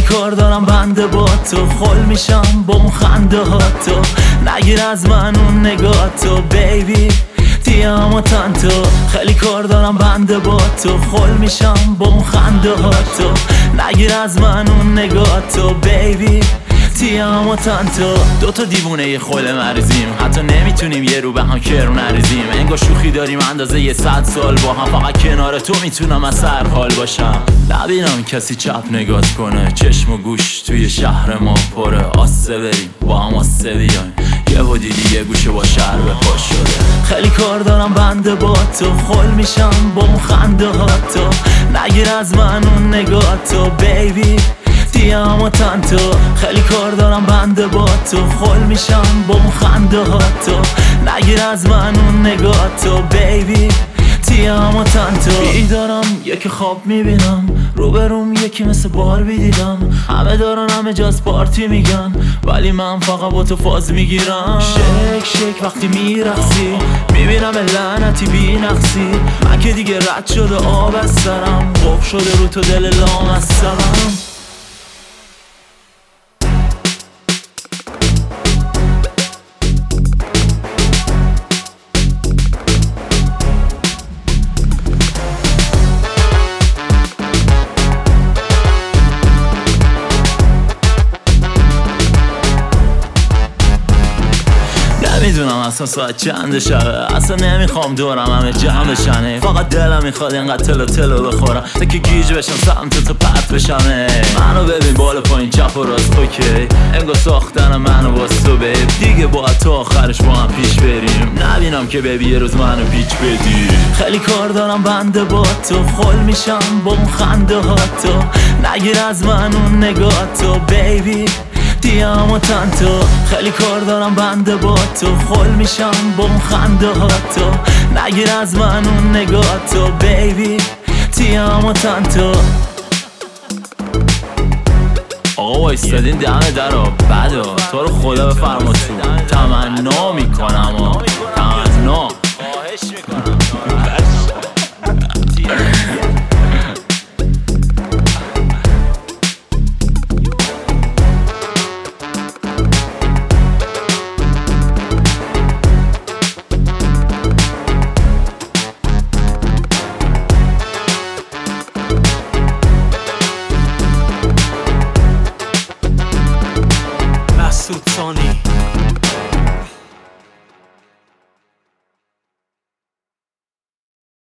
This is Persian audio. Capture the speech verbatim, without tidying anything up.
کار دارم بنده با تو، خل میشم با اون خنده ها تو. نگیر از من اون نگاه تو بیبی دیام تانتو. خیلی کار دارم بنده با تو، خل میشم با اون خنده ها تو. نگیر از من اون نگاه تو بیبی تیامو تانتو. دوتا دیوونه یه خل مریضیم، حتی نمیتونیم یه رو به هم کرو نریزیم. انگار شوخی داریم اندازه یه صد سال با هم، فقط کنار تو میتونم از سر حال باشم. نبینم کسی چپ نگات کنه، چشم و گوش توی شهر ما پره. آسه بریم با هم آسه بیایم، یه با دیدی یه گوشه با شهر به پاش شده. خیلی کار دارم بنده با تو، خل میشم با اون خنده ها تو. نگیر از من اون نگاه تو بیبی دیامو تانتو. خیلی کار دارم بنده با تو، خل میشم با اون خنده ها تو. نگیر از من اون نگاه تو بیبی تیامو تانتو. بیدارم یکی خواب میبینم، روبروم یکی مثل باربی دیدم. همه دارن همه جاز پارتی میگن، ولی من فقط با تو فاز میگیرم. شک شک وقتی میرقصی، میبینم لعنتی بی نقصی. من که دیگه رد شده آب از سرم، قب شده رو تو دل لام از سرم. نمیدونم اصلا ساعت چند شبه، اصلا نمیخوام دورم همه جمع بشنه. فقط دلم میخواد اینقدر تلو تلو بخورم تا که گیج بشم سمت تو پرت بشم. منو ببین بالا پایین چپ و راست اوکی، انگار ساختن منو باز تو بیب. دیگه با تو آخرش با هم پیش بریم، نبینم که ببی یه روز منو پیچ بدی. خیلی کار دارم بنده با تو، خل میشم با اون خنده ها تو. نگیر از من اون نگاه تو بیبی دیامو تانتو. خیلی کار دارم بنده با تو، خل میشم با اون خنده ها تو. نگیر از من اون نگاه تو بیبی تیامو تانتو. آقا وایستادین دمه درو بدو، تو رو خدا بفرما تو. تمنا میکنم آه تمنا خواهش میکنم Masud Sani.